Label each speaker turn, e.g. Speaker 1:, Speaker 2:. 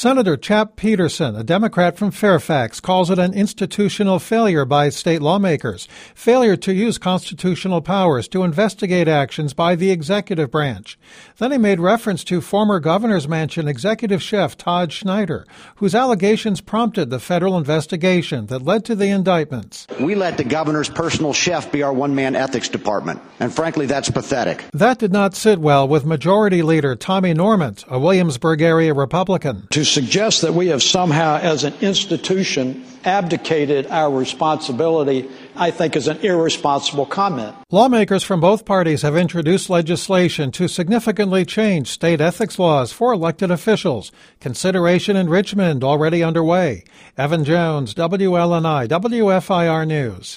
Speaker 1: Senator Chap Peterson, a Democrat from Fairfax, calls it an institutional failure by state lawmakers, failure to use constitutional powers to investigate actions by the executive branch. Then he made reference to former governor's mansion executive chef Todd Schneider, whose allegations prompted the federal investigation that led to the indictments.
Speaker 2: We let the governor's personal chef be our one-man ethics department, and frankly, that's pathetic.
Speaker 1: That did not sit well with Majority Leader Tommy Normant, a Williamsburg area Republican.
Speaker 3: To suggest that we have somehow, as an institution, abdicated our responsibility, I think is an irresponsible comment.
Speaker 1: Lawmakers from both parties have introduced legislation to significantly change state ethics laws for elected officials. Consideration in Richmond already underway. Evan Jones, WLNI, WFIR News.